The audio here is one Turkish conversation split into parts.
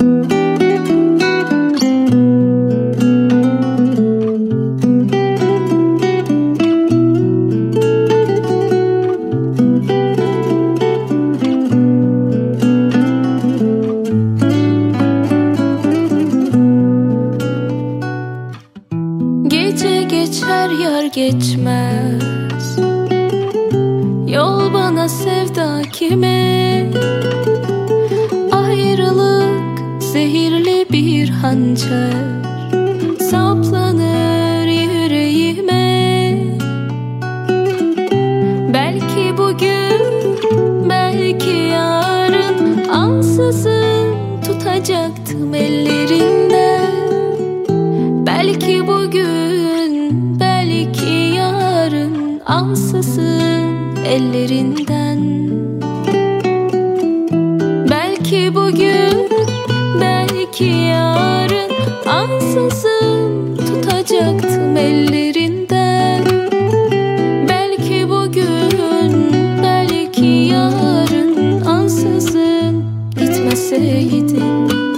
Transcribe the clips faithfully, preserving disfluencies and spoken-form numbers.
Gece geçer yar geçmez, yol bana sevda kime? Ayrılık zehirli bir hançer, saplanır yüreğime. Belki bugün, belki yarın ansızın tutacaktım ellerinden. Belki bugün, belki yarın ansızın ellerinden. Belki bugün, belki yarın ansızın tutacaktım ellerinden. Belki bugün, belki yarın ansızın gitmeseydin.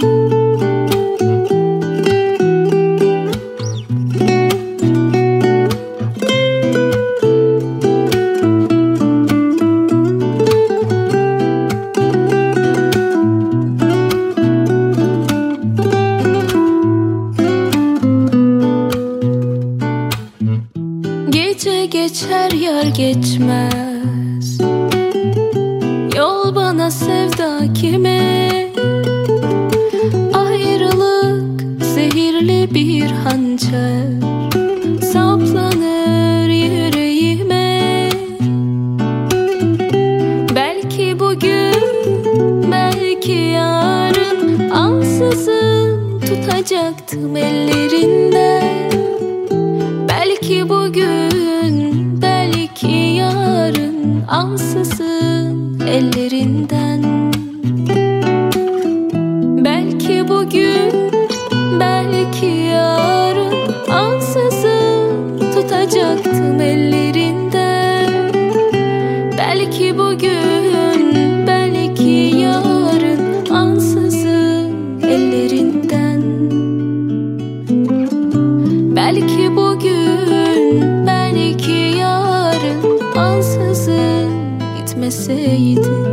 Gece geçer yar geçmez, yol bana sevda kime? Ayrılık zehirli bir hançer, saplanır yüreğime. Belki bugün, belki yarın ansızın tutacaktım ellerinden. Belki bugün, belki yarın ansızın ellerinden. Belki bugün, belki yarın ansızın tutacaktım ellerinden. Belki bugün, belki yarın ansızın ellerinden. Belki bugün, belki yarın ansızın gitmeseydin.